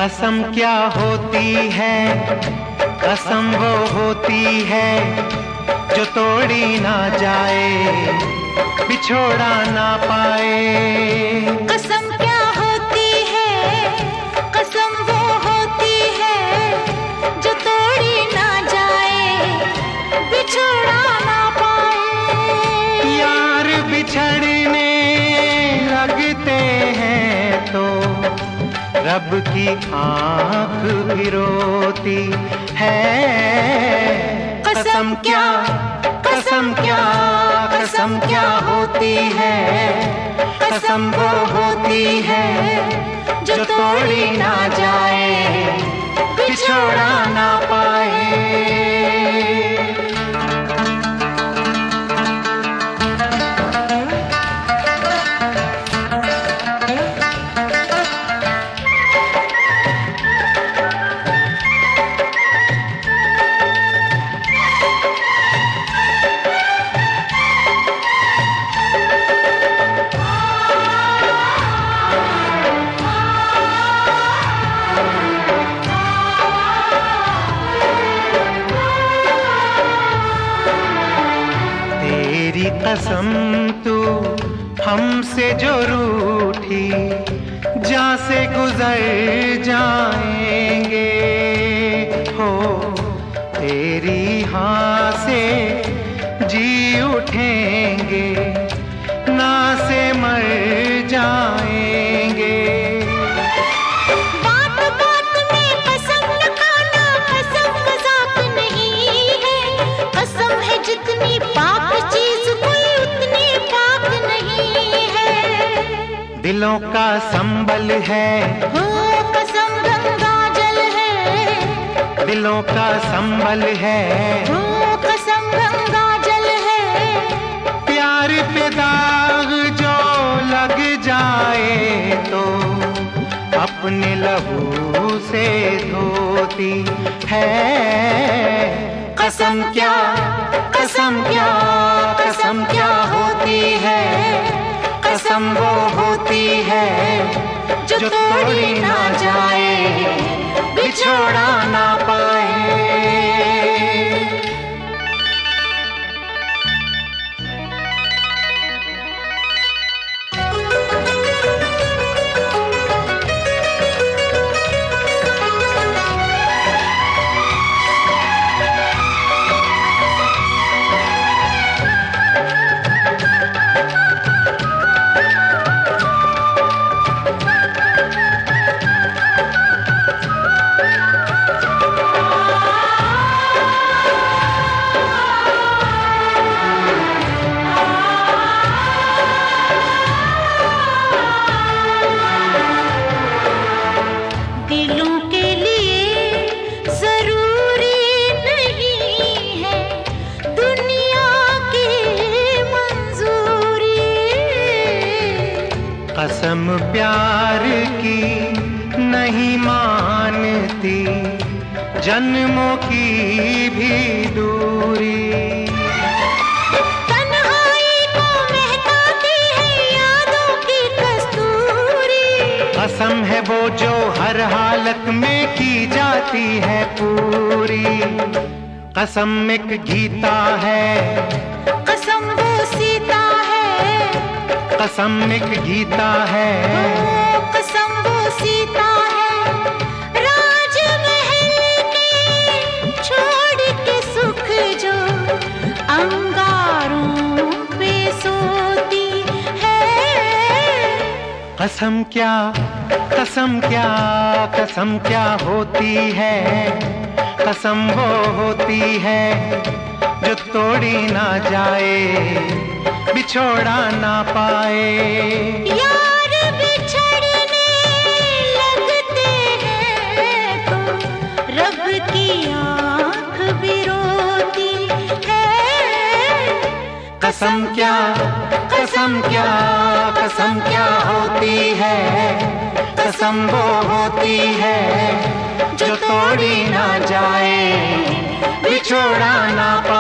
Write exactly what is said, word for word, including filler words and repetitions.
कसम क्या होती है, कसम वो होती है जो तोड़ी ना जाए, बिछोड़ा ना पाए। कसम क्या होती है, कसम वो होती है जो तोड़ी ना जाए, बिछोड़ा ना पाए। यार बिछड़ने लगते हैं तो रब की आँख भी रोती है। कसम क्या, कसम क्या, कसम क्या होती है, कसम वो होती है जो तोड़ी ना जाए, बिछोड़ा ना पाए। तेरी कसम तू हमसे जो रूठी, जा से गुजर जाएंगे हो, तेरी हाँ से जी उठेंगे, ना से मर जाएंगे। बात बात में कसम न खाना, कसम मजाक नहीं है, कसम है जितनी पाक चीज कोई उतनी पाक नहीं है। दिलों का संबल है, हो कसम गंगा जल है, दिलों का संबल है, हो कसम गंगा जल है। प्यार पे दाग जो लग जाए तो अपने लहू से धोती है। कसम क्या, कसम क्या, कसम क्या होती है, कसम वो होती है जो तोड़ी ना जाए, बिछोड़ा ना पाए। कसम प्यार की नहीं मानती, जन्मों की भी दूरी। तन्हाई को महकाती है यादों की कस्तूरी। कसम है वो जो हर हालत में की जाती है पूरी। कसम एक गीता है, कसम वो सीता है, कसम एक गीता है, कसम वो सीता है। राजमहल के छोड़ के सुख जो अंगारों पे सोती है। कसम क्या, कसम क्या, कसम क्या होती है, कसम वो होती है जो तोड़ी ना जाए, बिछोड़ा ना पाए। यार बिछड़ने लगते हैं तो रब की आँख भी रोती है। कसम क्या, कसम क्या, कसम क्या होती है, कसम वो होती है जो तोड़ी ना जाए, बिछोड़ा ना पाए।